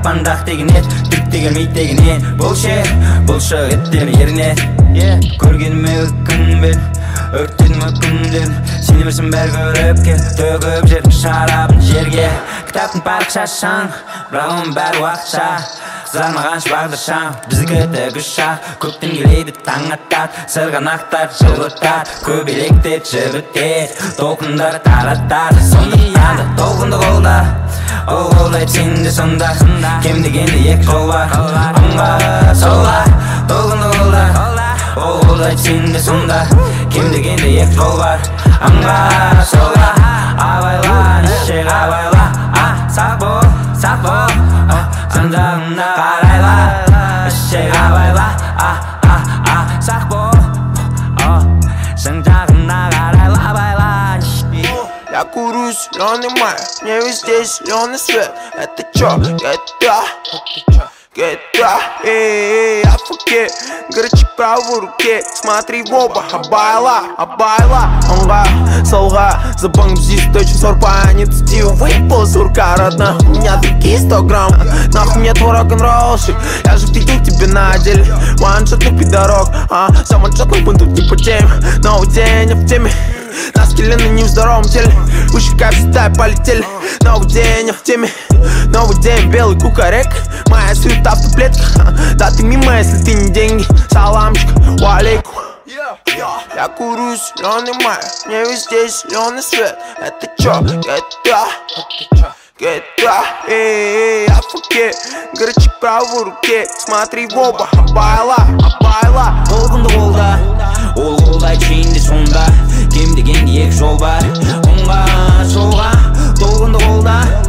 таппандақ деген ет түкте келмейді деген не бұлшық еттер еріне көргеніме өкінбен өрттедім өкінден сен емерсің бәрі көріп кел төгіп жер шарабын жерге кітаптың парақшашаң бірақ оның бәрі уақытша қызармағанша бағдаршам біздікі тікұшақ көктем келеді таң атады сырғанақтар жылытады көбелектер жібітеді толқындар таратады сондықтан толқынды қолда ол қолдайды сені де сонда кем дегенде екі жол бар оңға солға толқынды қолда ол қолдайды сені де сонда кем дегенде екі жол бар оңға солға абайла нешек абайла сақ бол жан жағына қарайла нешек абайла сақ бол жан жағына қарайла абайла. Я курю зеленый май, мне везде зеленый свет. Это чё? GTA, афуке, горячий правой руке. Смотри в оба, абайла, онга, солга. Запомни здесь точно сорпа, не цитил. Выпал сурка, родна, у меня такие 100 грамм. Нахуй мне твой рок-н-роллщик, я же видел тебя на деле. Ваншотный пидорок, самоншотный бунту типа тем. Новый день, я в теме. На скеле, на нездоровом теле. Уши как всегда полетели. Новый день, я в теме. Новый день, белый кукарек. Моя суета в таблетках. Да ты мимо, если ты не деньги. Саламчик, валейкум. Я курю зеленый май, мне везде зеленый свет. Это чё? GTA, афуке, горячий правой руке. Смотри в оба, абайла. Толқынды қолда ол қолдайды сені де сонда кем дегенде екі жол бар оңға солға толқынды қолда